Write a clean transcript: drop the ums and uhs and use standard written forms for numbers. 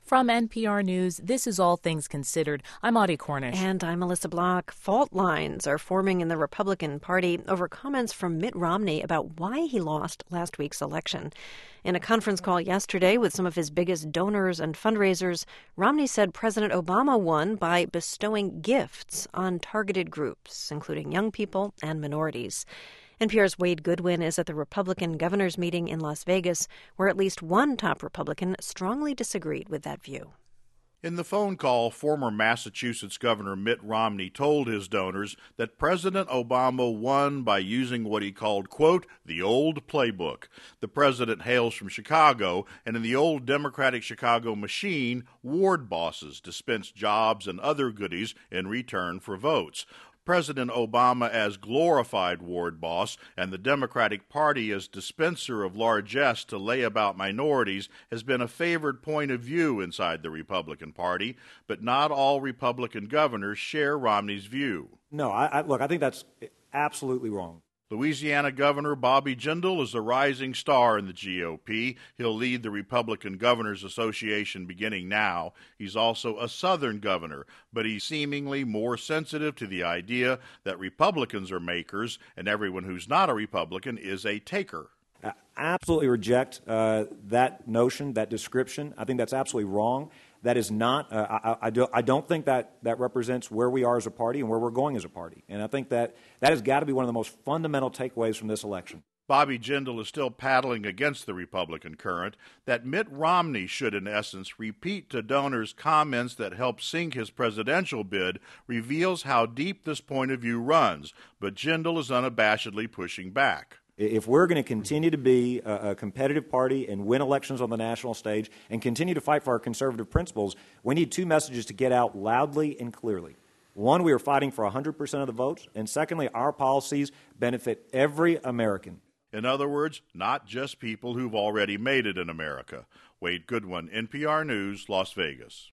From NPR News, this is All Things Considered. I'm Audie Cornish. And I'm Melissa Block. Fault lines are forming in the Republican Party over comments from Mitt Romney about why he lost last week's election. In a conference call yesterday with some of his biggest donors and fundraisers, Romney said President Obama won by bestowing gifts on targeted groups, including young people and minorities. NPR's Wade Goodwin is at the Republican governors' meeting in Las Vegas, where at least one top Republican strongly disagreed with that view. In the phone call, former Massachusetts Governor Mitt Romney told his donors that President Obama won by using what he called, quote, the old playbook. The president hails from Chicago, and in the old Democratic Chicago machine, ward bosses dispense jobs and other goodies in return for votes. President Obama as glorified ward boss and the Democratic Party as dispenser of largesse to lay about minorities has been a favored point of view inside the Republican Party, but not all Republican governors share Romney's view. No, I think that's absolutely wrong. Louisiana Governor Bobby Jindal is a rising star in the GOP. He'll lead the Republican Governors Association beginning now. He's also a Southern governor, but he's seemingly more sensitive to the idea that Republicans are makers and everyone who's not a Republican is a taker. I absolutely reject that notion, that description. I think that's absolutely wrong. That is not, I don't think that represents where we are as a party and where we're going as a party. And I think that has got to be one of the most fundamental takeaways from this election. Bobby Jindal is still paddling against the Republican current that Mitt Romney should, in essence, repeat to donors comments that helped sink his presidential bid reveals how deep this point of view runs. But Jindal is unabashedly pushing back. If we're going to continue to be a competitive party and win elections on the national stage and continue to fight for our conservative principles, we need two messages to get out loudly and clearly. One, we are fighting for 100% of the votes. And secondly, our policies benefit every American. In other words, not just people who've already made it in America. Wade Goodwin, NPR News, Las Vegas.